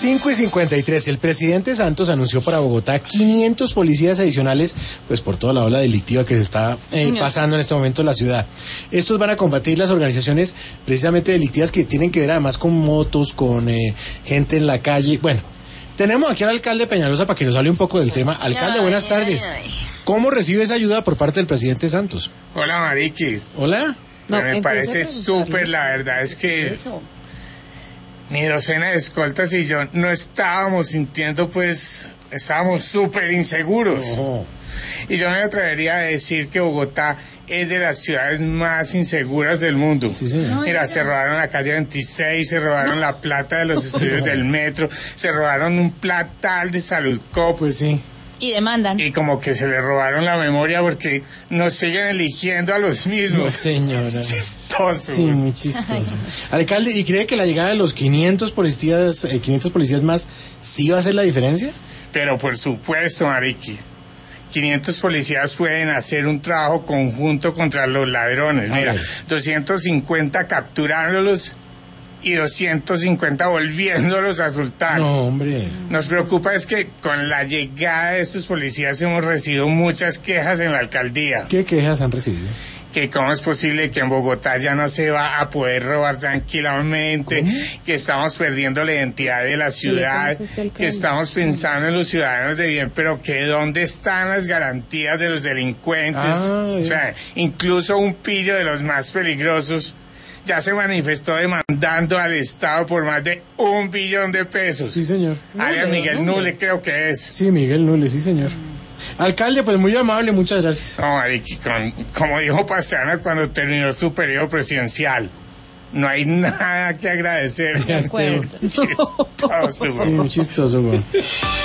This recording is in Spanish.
5:53. El presidente Santos anunció para Bogotá 500 policías adicionales, pues por toda la ola delictiva que se está pasando en este momento en la ciudad. Estos van a combatir las organizaciones precisamente delictivas que tienen que ver además con motos, con gente en la calle. Bueno, tenemos aquí al alcalde Peñalosa para que nos hable un poco del tema. Alcalde, buenas tardes. ¿Cómo recibe esa ayuda por parte del presidente Santos? Hola, Mariquis. Hola. No, me parece súper, la verdad es que mi docena de escoltas y yo no estábamos sintiendo, pues, estábamos súper inseguros. Oh. Y yo me atrevería a decir que Bogotá es de las ciudades más inseguras del mundo. Sí, sí. Mira, se robaron la calle 26, se robaron la plata de los estudios del metro, se robaron un platal de Saludcop. Pues sí. Y demandan. Y como que se le robaron la memoria porque nos siguen eligiendo a los mismos. No, señora. Es chistoso. Sí, muy chistoso. Alcalde, ¿y cree que la llegada de los 500 policías más sí va a hacer la diferencia? Pero por supuesto, Mariqui. 500 policías pueden hacer un trabajo conjunto contra los ladrones. Mira, 250 capturándolos y 250 volviéndolos a soltar. No, hombre. Nos preocupa es que con la llegada de estos policías hemos recibido muchas quejas en la alcaldía. ¿Qué quejas han recibido? Que cómo es posible que en Bogotá ya no se va a poder robar tranquilamente, ¿cómo? Que estamos perdiendo la identidad de la ciudad, que estamos pensando en los ciudadanos de bien, pero que dónde están las garantías de los delincuentes. O sea, incluso un pillo de los más peligrosos ya se manifestó demandando al Estado por más de 1 billón de pesos. Sí, señor. Alias Miguel Nule, creo que es. Sí, Miguel Nule, sí, señor. Alcalde, pues muy amable, muchas gracias. No, Mariqui, como dijo Pastrana cuando terminó su periodo presidencial, no hay nada que agradecer. De acuerdo. Chistoso. Sí, muy chistoso, güey.